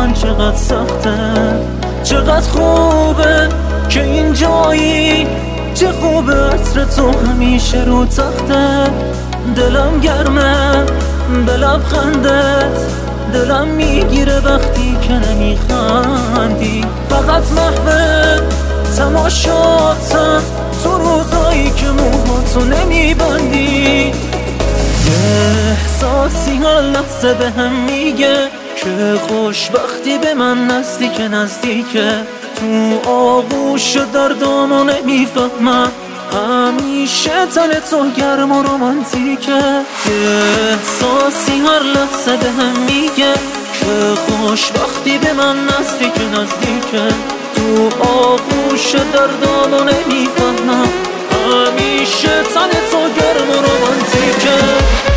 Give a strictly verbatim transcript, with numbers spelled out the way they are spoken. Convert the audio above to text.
من چقدر سخته، چقدر خوبه که اینجایی، چه خوبه عطر تو همیشه رو تخته. دلم گرمه به لبخندت، دلم میگیره وقتی که نمیخندی. فقط محو تماشاتم تو روزایی که موهاتو نمیبندی. یه احساسی هر لحظه به هم میگه که خوشبختی به من نزدیک نزدیکه. تو آغوش دردامو نمیفهمم، همیشه تن تو گرم و رومانتیکه. یه احساسی هر لحظه به هم میگه که خوشبختی به من نزدیک نزدیکه. تو آغوش دردامو نمیفهمم، همیشه تن تو گرم و رومانتیکه.